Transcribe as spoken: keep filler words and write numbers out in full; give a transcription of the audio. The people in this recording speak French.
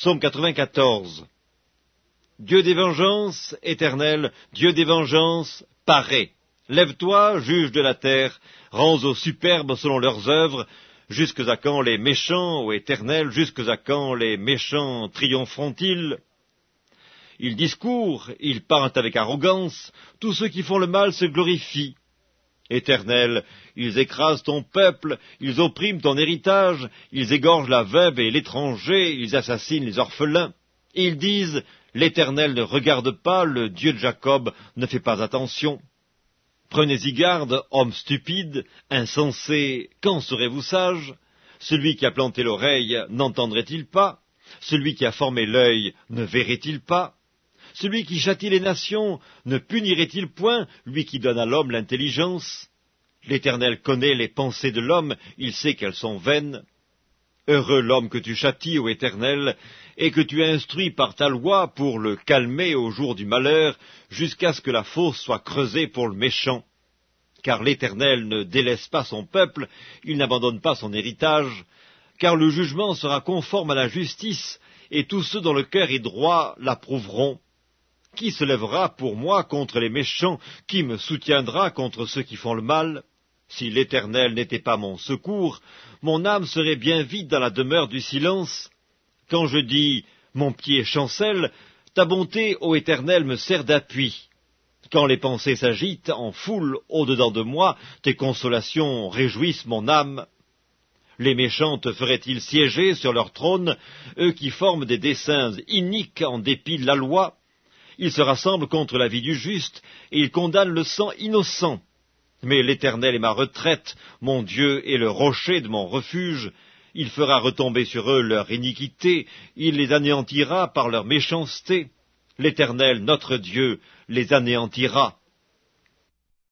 Psaume quatre-vingt-quatorze. Dieu des vengeances, Éternel, Dieu des vengeances, parais. Lève-toi, juge de la terre, rends aux superbes selon leurs œuvres. Jusques à quand les méchants, ô Éternel, jusques à quand les méchants triompheront-ils? Ils discourent, ils parlent avec arrogance, tous ceux qui font le mal se glorifient. Éternel, ils écrasent ton peuple, ils oppriment ton héritage, ils égorgent la veuve et l'étranger, ils assassinent les orphelins. Et ils disent, l'Éternel ne regarde pas, le Dieu de Jacob ne fait pas attention. Prenez-y garde, hommes stupides, insensés, quand serez-vous sages? Celui qui a planté l'oreille n'entendrait-il pas? Celui qui a formé l'œil ne verrait-il pas? Celui qui châtie les nations ne punirait-il point, lui qui donne à l'homme l'intelligence? L'Éternel connaît les pensées de l'homme, il sait qu'elles sont vaines. Heureux l'homme que tu châties, ô Éternel, et que tu instruis par ta loi pour le calmer au jour du malheur, jusqu'à ce que la fosse soit creusée pour le méchant. Car l'Éternel ne délaisse pas son peuple, il n'abandonne pas son héritage, car le jugement sera conforme à la justice, et tous ceux dont le cœur est droit l'approuveront. Qui se lèvera pour moi contre les méchants? Qui me soutiendra contre ceux qui font le mal? Si l'Éternel n'était pas mon secours, mon âme serait bien vide dans la demeure du silence. Quand je dis « mon pied chancelle », ta bonté, ô Éternel, me sert d'appui. Quand les pensées s'agitent en foule au-dedans de moi, tes consolations réjouissent mon âme. Les méchants te feraient-ils siéger sur leur trône, eux qui forment des desseins iniques en dépit de la loi? Ils se rassemblent contre la vie du juste, et ils condamnent le sang innocent. Mais l'Éternel est ma retraite, mon Dieu est le rocher de mon refuge. Il fera retomber sur eux leur iniquité, il les anéantira par leur méchanceté. L'Éternel, notre Dieu, les anéantira.